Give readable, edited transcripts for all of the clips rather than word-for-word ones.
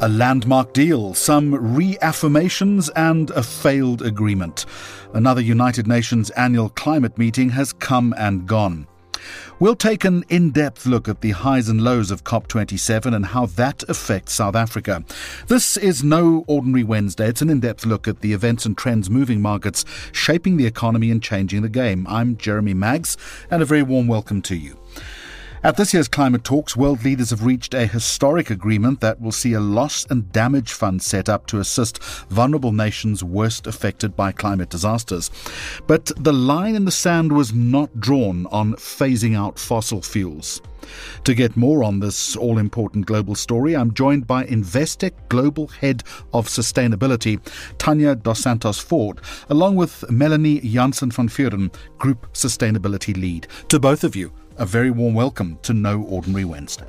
A landmark deal, some reaffirmations and a failed agreement. Another United Nations annual climate meeting has come and gone. We'll take an in-depth look at the highs and lows of COP27 and how that affects South Africa. This is no ordinary Wednesday. It's an in-depth look at the events and trends moving markets, shaping the economy and changing the game. I'm Jeremy Maggs, and a very warm welcome to you. At this year's climate talks, world leaders have reached a historic agreement that will see a loss and damage fund set up to assist vulnerable nations worst affected by climate disasters. But the line in the sand was not drawn on phasing out fossil fuels. To get more on this all-important global story, I'm joined by Investec Global Head of Sustainability, Tanya Dos Santos Ford, along with Melanie Jansen van Vuuren, Group Sustainability Lead. To both of you, a very warm welcome to No Ordinary Wednesday.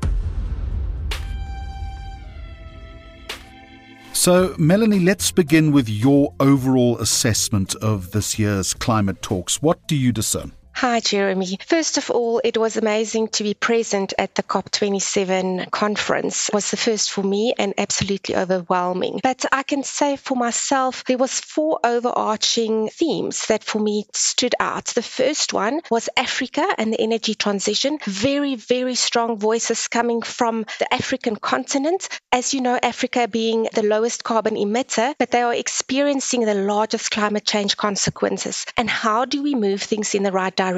So, Melanie, let's begin with your overall assessment of this year's climate talks. What do you discern? Hi, Jeremy. First of all, it was amazing to be present at the COP27 conference. It was the first for me and absolutely overwhelming. But I can say for myself, there was 4 overarching themes that for me stood out. The first one was Africa and the energy transition. Very, very strong voices coming from the African continent. As you know, Africa being the lowest carbon emitter, but they are experiencing the largest climate change consequences. And how do we move things in the right direction?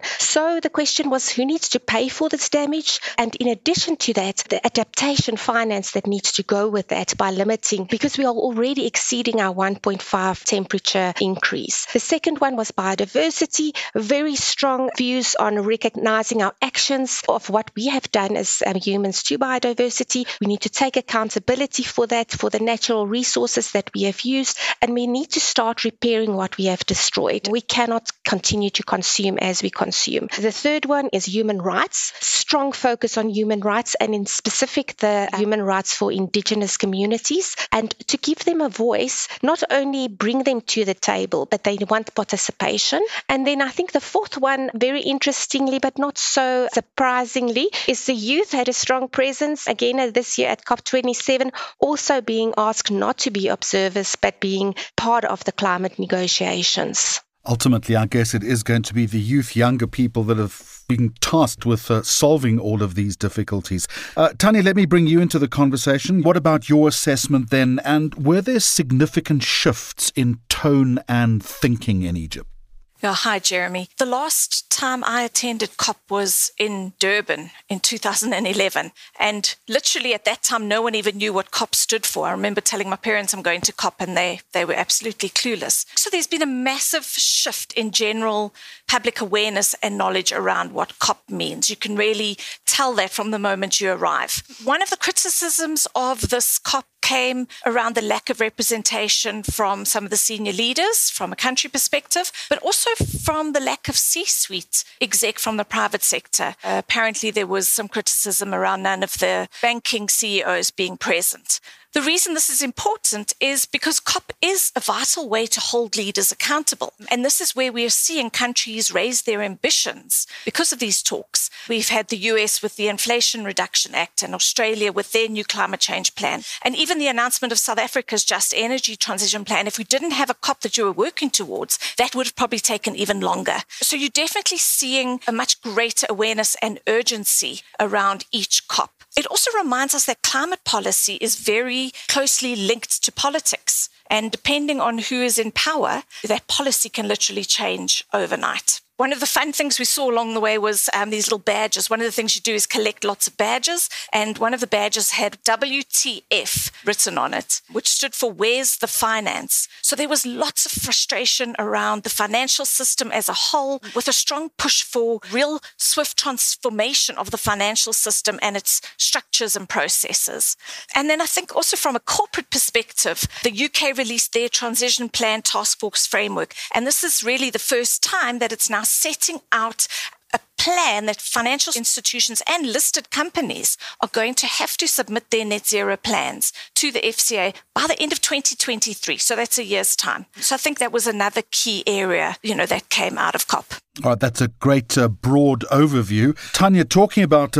So the question was, who needs to pay for this damage? And in addition to that, the adaptation finance that needs to go with that by limiting, because we are already exceeding our 1.5 temperature increase. The second one was biodiversity, very strong views on recognizing our actions of what we have done as humans to biodiversity. We need to take accountability for that, for the natural resources that we have used, and we need to start repairing what we have destroyed. We cannot continue to consume as we consume. The third one is human rights, strong focus on human rights and in specific the human rights for indigenous communities, and to give them a voice, not only bring them to the table, but they want participation. And then I think the fourth one, very interestingly but not so surprisingly, is the youth had a strong presence again this year at COP27, also being asked not to be observers but being part of the climate negotiations. Ultimately, I guess it is going to be the youth, younger people that have been tasked with solving all of these difficulties. Tanya, let me bring you into the conversation. What about your assessment then? And were there significant shifts in tone and thinking in Egypt? Yeah, hi, Jeremy. The last time I attended COP was in Durban in 2011. And literally at that time, no one even knew what COP stood for. I remember telling my parents I'm going to COP and they were absolutely clueless. So there's been a massive shift in general public awareness and knowledge around what COP means. You can really tell that from the moment you arrive. One of the criticisms of this COP came around the lack of representation from some of the senior leaders from a country perspective, but also from the lack of C-suite exec from the private sector. Apparently, there was some criticism around none of the banking CEOs being present. The reason this is important is because COP is a vital way to hold leaders accountable. And this is where we are seeing countries raise their ambitions because of these talks. We've had the US with the Inflation Reduction Act and Australia with their new climate change plan. And even the announcement of South Africa's Just Energy Transition Plan. If we didn't have a COP that you were working towards, that would have probably taken even longer. So you're definitely seeing a much greater awareness and urgency around each COP. It also reminds us that climate policy is very closely linked to politics. And depending on who is in power, that policy can literally change overnight. One of the fun things we saw along the way was these little badges. One of the things you do is collect lots of badges. And one of the badges had WTF written on it, which stood for Where's the Finance? So there was lots of frustration around the financial system as a whole, with a strong push for real swift transformation of the financial system and its structures and processes. And then I think also from a corporate perspective, the UK released their Transition Plan Task Force framework. And this is really the first time that it's now setting out a plan that financial institutions and listed companies are going to have to submit their net zero plans to the FCA by the end of 2023. So that's a year's time. So I think that was another key area, that came out of COP. All right, that's a great broad overview. Tanya, talking about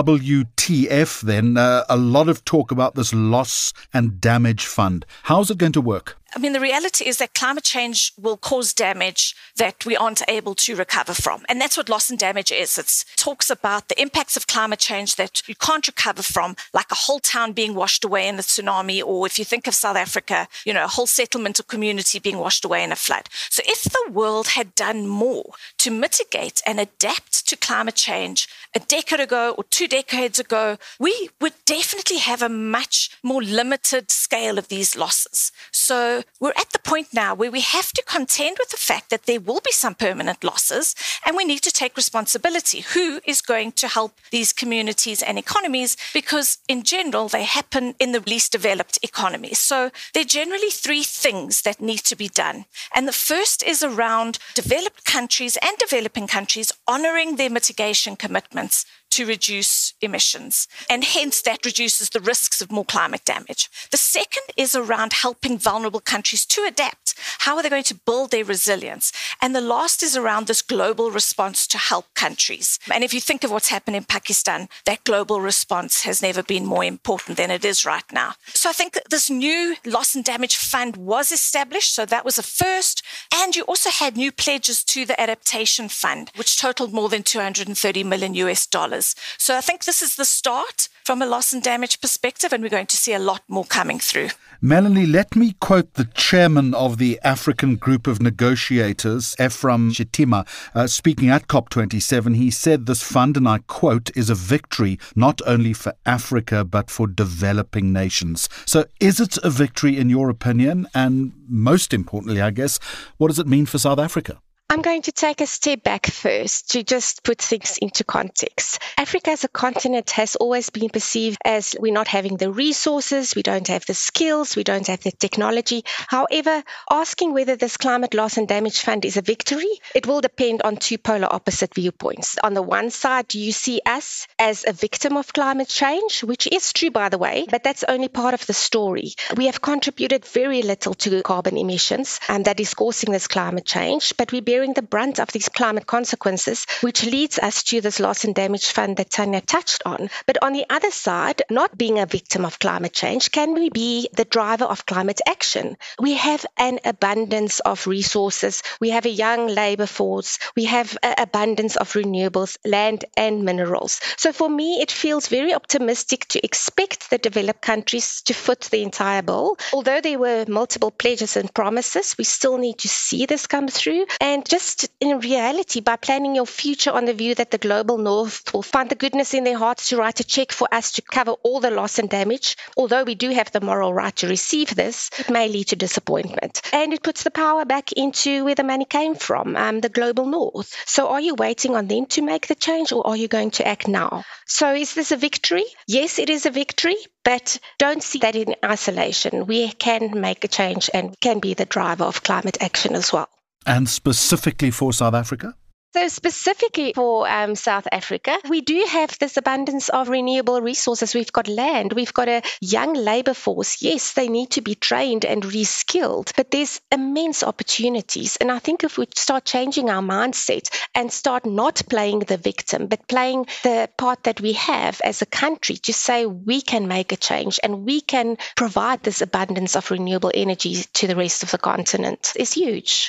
WTF then, a lot of talk about this loss and damage fund. How's it going to work? The reality is that climate change will cause damage that we aren't able to recover from. And that's what loss and damage is. It talks about the impacts of climate change that you can't recover from, like a whole town being washed away in a tsunami, or if you think of South Africa, a whole settlement or community being washed away in a flood. So if the world had done more to mitigate and adapt to climate change a decade ago or 2 decades ago, we would definitely have a much more limited scale of these losses. So we're at the point now where we have to contend with the fact that there will be some permanent losses, and we need to take responsibility. Who is going to help these communities and economies? Because in general, they happen in the least developed economies. So there are generally 3 things that need to be done. And the first is around developed countries and developing countries honoring their mitigation commitments to reduce emissions. And hence that reduces the risks of more climate damage. The second is around helping vulnerable countries to adapt. How are they going to build their resilience? And the last is around this global response to help countries. And if you think of what's happened in Pakistan, that global response has never been more important than it is right now. So I think this new loss and damage fund was established. So that was a first. And you also had new pledges to the adaptation fund, which totaled more than $230 million. So I think this is the start from a loss and damage perspective, and we're going to see a lot more coming through. Melanie, let me quote the chairman of the African Group of Negotiators, Ephraim Shetima, speaking at COP27. He said this fund, and I quote, is a victory not only for Africa but for developing nations. So is it a victory in your opinion? And most importantly, I guess, what does it mean for South Africa? I'm going to take a step back first to just put things into context. Africa as a continent has always been perceived as we're not having the resources, we don't have the skills, we don't have the technology. However, asking whether this climate loss and damage fund is a victory, it will depend on 2 polar opposite viewpoints. On the one side, do you see us as a victim of climate change, which is true, by the way, but that's only part of the story. We have contributed very little to carbon emissions, and that is causing this climate change, but we're bearing the brunt of these climate consequences, which leads us to this loss and damage fund that Tanya touched on. But on the other side, not being a victim of climate change, can we be the driver of climate action? We have an abundance of resources. We have a young labor force. We have an abundance of renewables, land and minerals. So for me, it feels very optimistic to expect the developed countries to foot the entire bill. Although there were multiple pledges and promises, we still need to see this come through. And just in reality, by planning your future on the view that the global north will find the goodness in their hearts to write a check for us to cover all the loss and damage, although we do have the moral right to receive this, it may lead to disappointment. And it puts the power back into where the money came from, the global north. So are you waiting on them to make the change, or are you going to act now? So is this a victory? Yes, it is a victory. But don't see that in isolation. We can make a change and can be the driver of climate action as well. And specifically for South Africa? So specifically for South Africa, we do have this abundance of renewable resources. We've got land. We've got a young labor force. Yes, they need to be trained and reskilled, but there's immense opportunities. And I think if we start changing our mindset and start not playing the victim, but playing the part that we have as a country to say we can make a change and we can provide this abundance of renewable energy to the rest of the continent, is huge.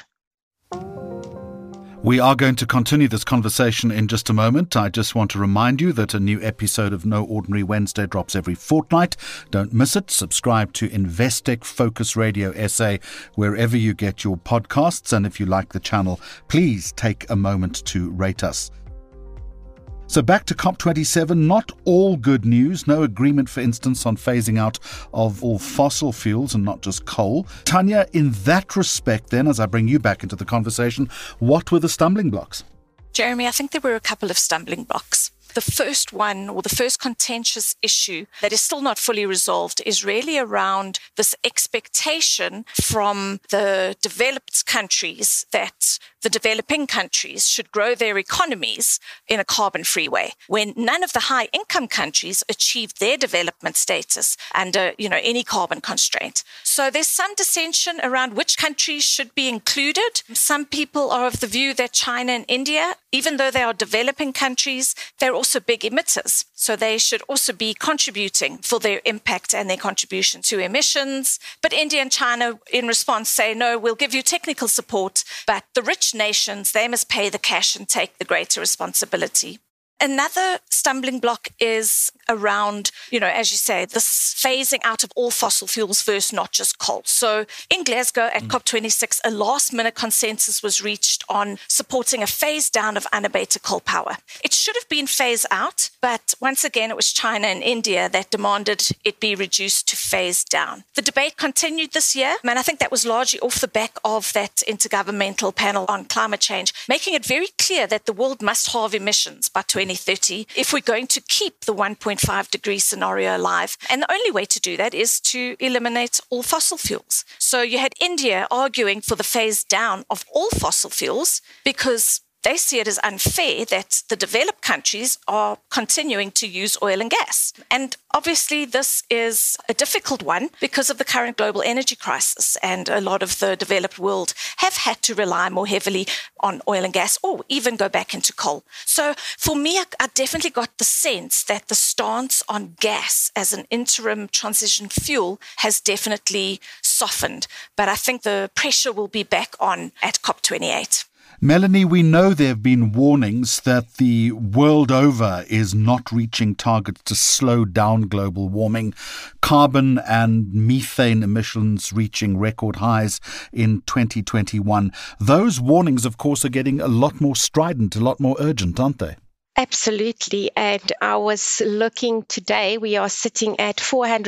We are going to continue this conversation in just a moment. I just want to remind you that a new episode of No Ordinary Wednesday drops every fortnight. Don't miss it. Subscribe to Investec Focus Radio SA wherever you get your podcasts. And if you like the channel, please take a moment to rate us. So back to COP27, not all good news. No agreement, for instance, on phasing out of all fossil fuels and not just coal. Tanya, in that respect then, as I bring you back into the conversation, what were the stumbling blocks? Jeremy, I think there were a couple of stumbling blocks. The first one, or the first contentious issue that is still not fully resolved, is really around this expectation from the developed countries that the developing countries should grow their economies in a carbon-free way, when none of the high-income countries achieved their development status under, any carbon constraint. So there's some dissension around which countries should be included. Some people are of the view that China and India, even though they are developing countries, they're also big emitters. So they should also be contributing for their impact and their contribution to emissions. But India and China, in response, say, no, we'll give you technical support, but the rich nations, they must pay the cash and take the greater responsibility. Another stumbling block is around, as you say, this phasing out of all fossil fuels versus not just coal. So in Glasgow at COP26, a last-minute consensus was reached on supporting a phase down of unabated coal power. It should have been phase out, but once again, it was China and India that demanded it be reduced to phase down. The debate continued this year, and I think that was largely off the back of that intergovernmental panel on climate change, making it very clear that the world must halve emissions by 2030 if we're going to keep the 1.5 degree scenario alive. And the only way to do that is to eliminate all fossil fuels. So you had India arguing for the phase down of all fossil fuels because they see it as unfair that the developed countries are continuing to use oil and gas. And obviously, this is a difficult one because of the current global energy crisis. And a lot of the developed world have had to rely more heavily on oil and gas or even go back into coal. So for me, I definitely got the sense that the stance on gas as an interim transition fuel has definitely softened. But I think the pressure will be back on at COP28. Melanie, we know there have been warnings that the world over is not reaching targets to slow down global warming, carbon and methane emissions reaching record highs in 2021. Those warnings, of course, are getting a lot more strident, a lot more urgent, aren't they? Absolutely. And I was looking today, we are sitting at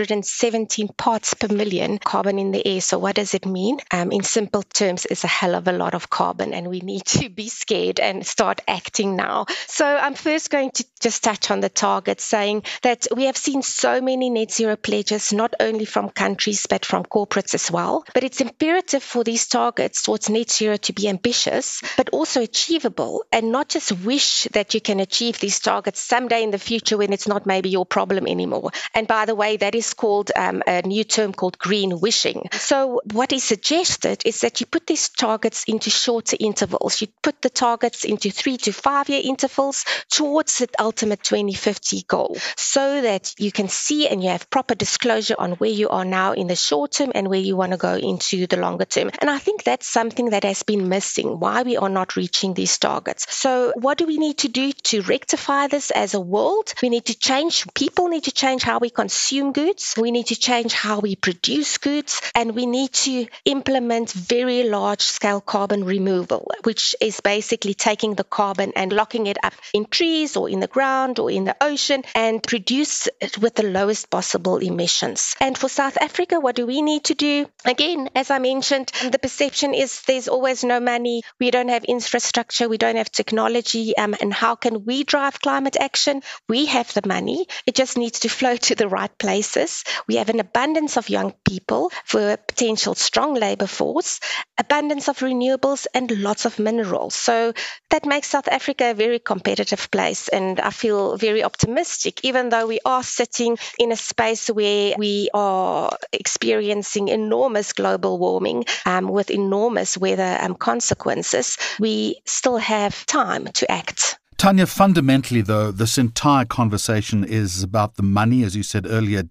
417 parts per million carbon in the air. So what does it mean? In simple terms, it's a hell of a lot of carbon and we need to be scared and start acting now. So I'm first going to just touch on the target, saying that we have seen so many net zero pledges, not only from countries, but from corporates as well. But it's imperative for these targets towards net zero to be ambitious, but also achievable, and not just wish that you can achieve these targets someday in the future when it's not maybe your problem anymore. And by the way, that is called a new term called green wishing. So what is suggested is that you put these targets into shorter intervals. You put the targets into 3 to 5 year intervals towards the ultimate 2050 goal, so that you can see and you have proper disclosure on where you are now in the short term and where you want to go into the longer term. And I think that's something that has been missing, why we are not reaching these targets. So what do we need to do to rectify this as a world? We need to change. People need to change how we consume goods. We need to change how we produce goods. And we need to implement very large-scale carbon removal, which is basically taking the carbon and locking it up in trees or in the ground or in the ocean and produce it with the lowest possible emissions. And for South Africa, what do we need to do? Again, as I mentioned, the perception is there's always no money. We don't have infrastructure. We don't have technology. And how can we drive climate action? We have the money. It just needs to flow to the right places. We have an abundance of young people for a potential strong labor force, abundance of renewables and lots of minerals. So that makes South Africa a very competitive place. And I feel very optimistic, even though we are sitting in a space where we are experiencing enormous global warming with enormous weather consequences. We still have time to act. Tanya, fundamentally, though, this entire conversation is about the money, as you said earlier,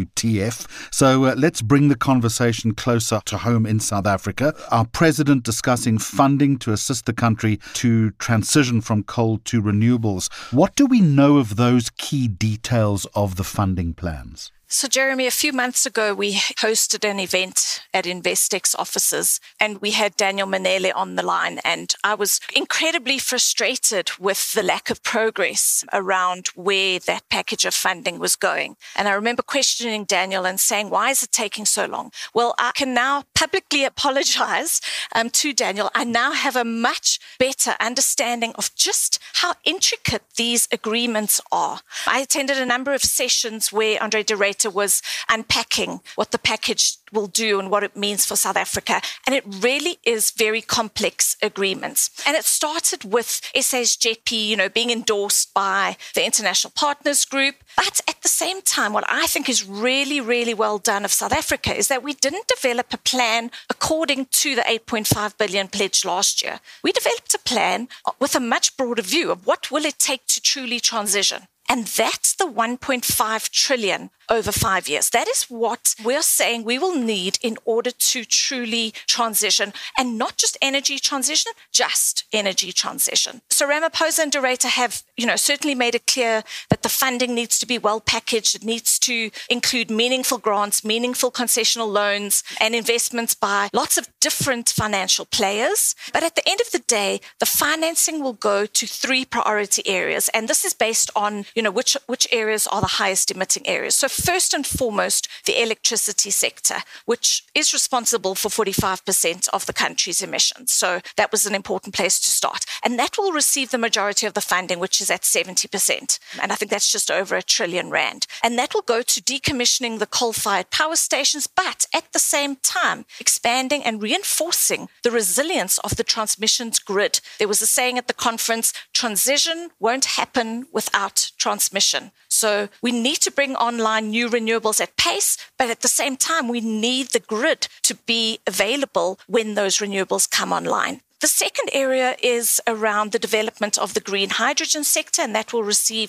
WTF. So let's bring the conversation closer to home in South Africa. Our president discussing funding to assist the country to transition from coal to renewables. What do we know of those key details of the funding plans? So, Jeremy, a few months ago, we hosted an event at Investex offices and we had Daniel Manele on the line. And I was incredibly frustrated with the lack of progress around where that package of funding was going. And I remember questioning Daniel and saying, why is it taking so long? Well, I can now publicly apologize to Daniel. I now have a much better understanding of just how intricate these agreements are. I attended a number of sessions where Andre de Ruyter Director was unpacking what the package will do and what it means for South Africa. And it really is very complex agreements. And it started with SA's JETP, being endorsed by the International Partners Group. But at the same time, what I think is really, really well done of South Africa is that we didn't develop a plan according to the 8.5 billion pledge last year. We developed a plan with a much broader view of what will it take to truly transition. And that's the 1.5 trillion over 5 years. That is what we're saying we will need in order to truly transition, and not just energy transition, just energy transition. So Ramaphosa and De Ruyter have, certainly made it clear that the funding needs to be well packaged. It needs to include meaningful grants, meaningful concessional loans, and investments by lots of different financial players. But at the end of the day, the financing will go to 3 priority areas. And this is based on, which areas are the highest emitting areas. So first and foremost, the electricity sector, which is responsible for 45% of the country's emissions. So that was an important place to start. And that will receive the majority of the funding, which is at 70%. And I think that's just over R1 trillion. And that will go to decommissioning the coal-fired power stations, but at the same time, expanding and reinforcing the resilience of the transmissions grid. There was a saying at the conference, transition won't happen without transmission. So we need to bring online new renewables at pace, but at the same time, we need the grid to be available when those renewables come online. The second area is around the development of the green hydrogen sector, and that will receive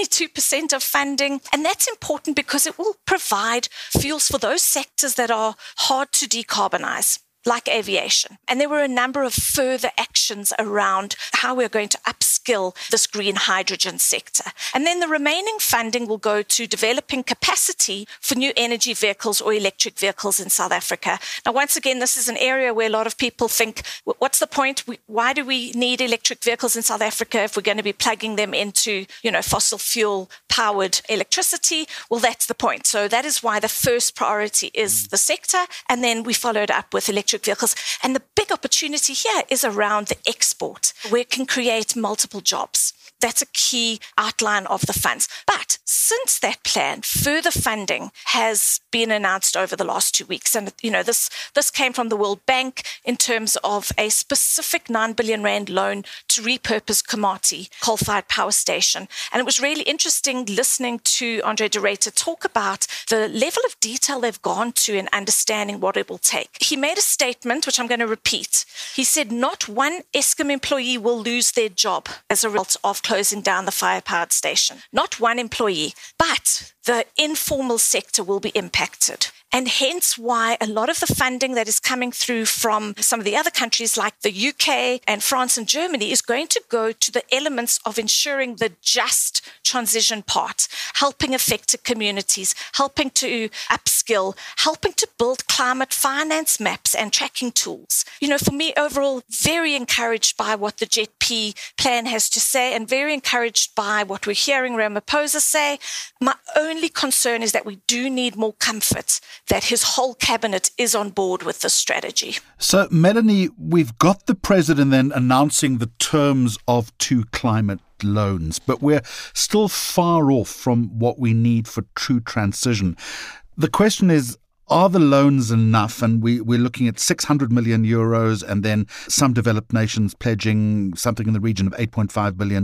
22% of funding. And that's important because it will provide fuels for those sectors that are hard to decarbonize, like aviation. And there were a number of further actions around how we're going to upskill this green hydrogen sector. And then the remaining funding will go to developing capacity for new energy vehicles or electric vehicles in South Africa. Now, once again, this is an area where a lot of people think, what's the point? Why do we need electric vehicles in South Africa if we're going to be plugging them into, fossil fuel powered electricity? Well, that's the point. So that is why the first priority is the sector. And then we followed up with electric vehicles. And the big opportunity here is around the export, where it can create multiple jobs. That's a key outline of the funds. But since that plan, further funding has been announced over the last 2 weeks. And, this came from the World Bank in terms of a specific 9 billion rand loan to repurpose Komati coal-fired power station. And it was really interesting listening to Andre De Ruyter talk about the level of detail they've gone to in understanding what it will take. He made a statement, which I'm going to repeat. He said, not one Eskom employee will lose their job as a result of closing down the fire-powered station. Not one employee, but the informal sector will be impacted. And hence why a lot of the funding that is coming through from some of the other countries like the UK and France and Germany is going to go to the elements of ensuring the just transition part, helping affected communities, helping to upskill, helping to build climate finance maps and tracking tools. For me, overall, very encouraged by what the JETP plan has to say and very encouraged by what we're hearing Ramaphosa say. My only concern is that we do need more comfort that his whole cabinet is on board with this strategy. So, Melanie, we've got the president then announcing the terms of 2 climate loans, but we're still far off from what we need for true transition. The question is, are the loans enough? And we're looking at 600 million euros and then some developed nations pledging something in the region of $8.5 billion.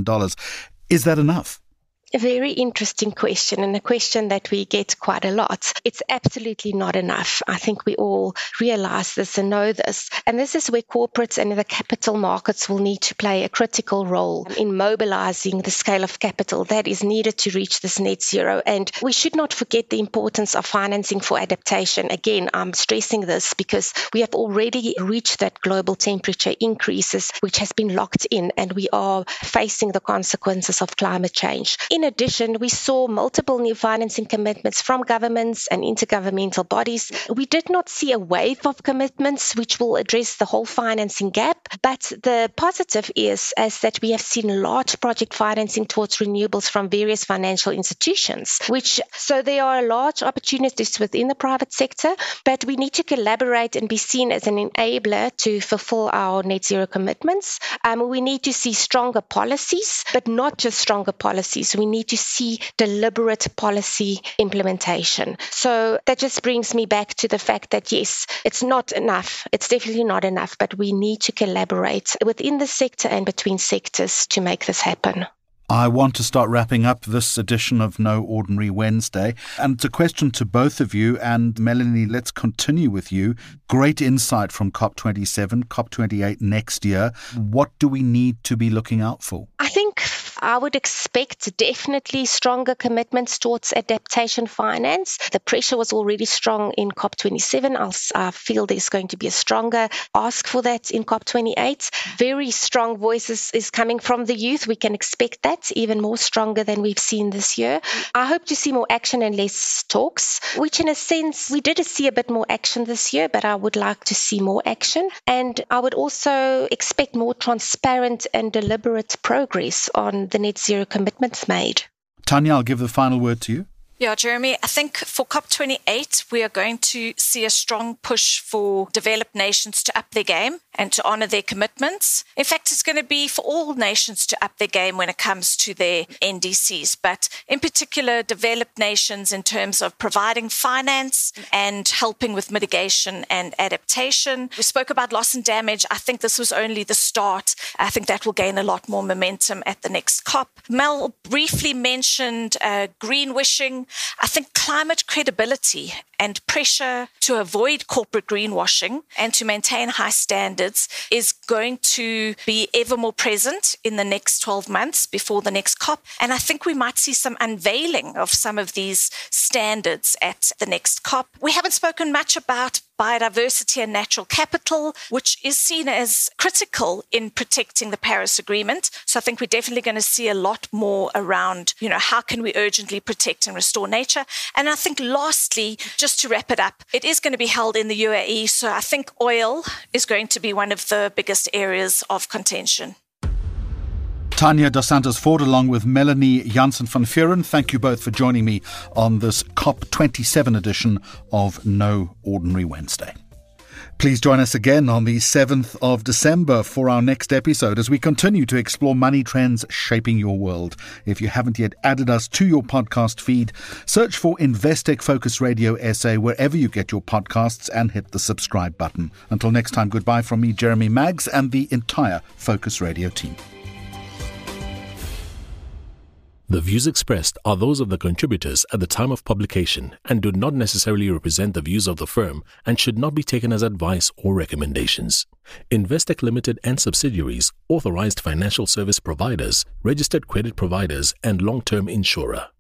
Is that enough? A very interesting question, and a question that we get quite a lot. It's absolutely not enough. I think we all realize this and know this. And this is where corporates and the capital markets will need to play a critical role in mobilizing the scale of capital that is needed to reach this net zero. And we should not forget the importance of financing for adaptation. Again, I'm stressing this because we have already reached that global temperature increases, which has been locked in, and we are facing the consequences of climate change. In addition, we saw multiple new financing commitments from governments and intergovernmental bodies. We did not see a wave of commitments which will address the whole financing gap, but the positive is that we have seen large project financing towards renewables from various financial institutions, so there are large opportunities within the private sector, but we need to collaborate and be seen as an enabler to fulfill our net zero commitments. We need to see stronger policies, but not just stronger policies. We we need to see deliberate policy implementation. So that just brings me back to the fact that, yes, it's not enough. It's definitely not enough, but we need to collaborate within the sector and between sectors to make this happen. I want to start wrapping up this edition of No Ordinary Wednesday. And it's a question to both of you. And Melanie, let's continue with you. Great insight from COP27, COP28 next year. What do we need to be looking out for? I think I would expect definitely stronger commitments towards adaptation finance. The pressure was already strong in COP27. I feel there's going to be a stronger ask for that in COP28. Very strong voices is coming from the youth. We can expect that even more stronger than we've seen this year. I hope to see more action and less talks, which in a sense, we did see a bit more action this year, but I would like to see more action. And I would also expect more transparent and deliberate progress on the net zero commitments made. Tanya, I'll give the final word to you. Yeah, Jeremy, I think for COP28, we are going to see a strong push for developed nations to up their game and to honour their commitments. In fact, it's going to be for all nations to up their game when it comes to their NDCs, but in particular, developed nations in terms of providing finance and helping with mitigation and adaptation. We spoke about loss and damage. I think this was only the start. I think that will gain a lot more momentum at the next COP. Mel briefly mentioned greenwashing. I think climate credibility and pressure to avoid corporate greenwashing and to maintain high standards is going to be ever more present in the next 12 months before the next COP. And I think we might see some unveiling of some of these standards at the next COP. We haven't spoken much about biodiversity and natural capital, which is seen as critical in protecting the Paris Agreement. So I think we're definitely going to see a lot more around, how can we urgently protect and restore nature? And I think lastly, just to wrap it up, it is going to be held in the UAE. So I think oil is going to be one of the biggest areas of contention. Tanya Dos Santos Ford along with Melanie Jansen van Vuuren, thank you both for joining me on this COP27 edition of No Ordinary Wednesday. Please join us again on the 7th of December for our next episode as we continue to explore money trends shaping your world. If you haven't yet added us to your podcast feed, search for Investec Focus Radio SA wherever you get your podcasts and hit the subscribe button. Until next time, goodbye from me, Jeremy Maggs, and the entire Focus Radio team. The views expressed are those of the contributors at the time of publication and do not necessarily represent the views of the firm and should not be taken as advice or recommendations. Investec Limited and subsidiaries, authorized financial service providers, registered credit providers, and long-term insurer.